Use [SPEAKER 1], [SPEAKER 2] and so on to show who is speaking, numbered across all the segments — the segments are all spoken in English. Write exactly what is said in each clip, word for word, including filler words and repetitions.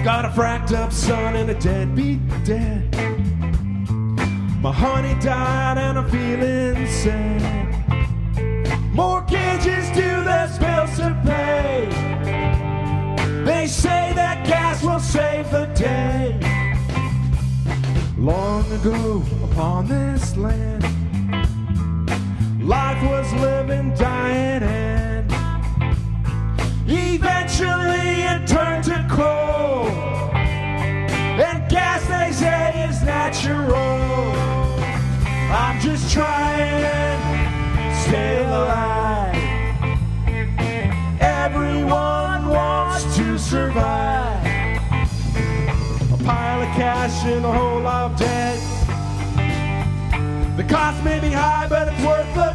[SPEAKER 1] Got a fracked up son and a deadbeat dad. My honey died and I'm feeling sad. Mortgages due, there's bills to pay. They say that gas will save the day. Long ago upon this land, life was living, dying, and eventually it turned to coal. And gas, they say, is natural. I'm just trying to stay alive. Everyone wants to survive. A pile of cash and a whole lot of debt. The cost may be high, but it's worth the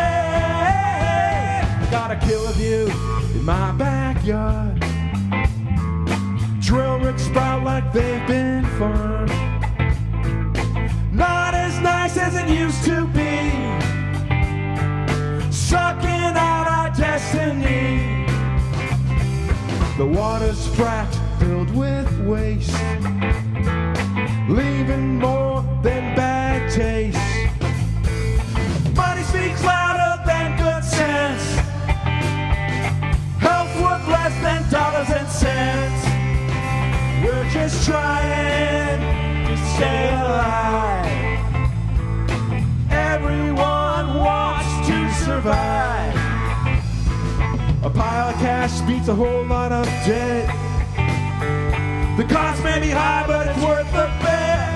[SPEAKER 1] bet. I got a killer view in my backyard. Drill rigs sprout like they've been farmed. Not as nice as it used to be. Sucking out our destiny. The water's fracked, filled with waste, leaving more than bad taste. Money speaks louder than good sense. Health worth less than dollars and cents. We're just trying to stay alive. Everyone wants to survive. A pile of cash beats a whole lot of debt. The cost may be high, but it's worth the bet.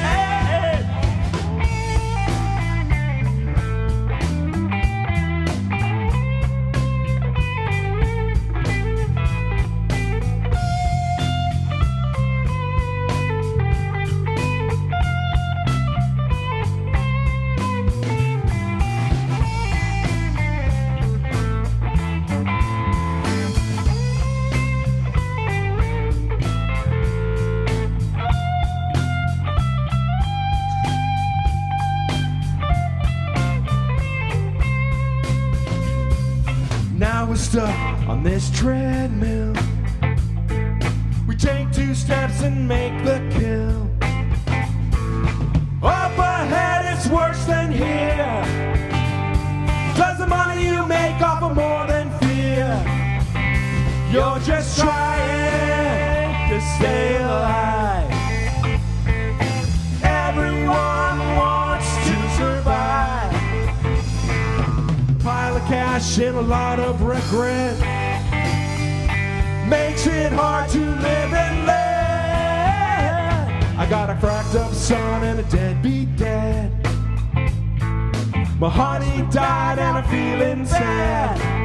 [SPEAKER 1] Now we're stuck on this treadmill. We take two steps and make the kill. Up ahead it's worse than here. Does the money you make offer more than fear? You're just trying to stay alive. Everyone wants to survive. Pile of cash and a lot of regret makes it hard to live and let. I got a cracked up son and a deadbeat dad. My honey died and I'm feeling sad.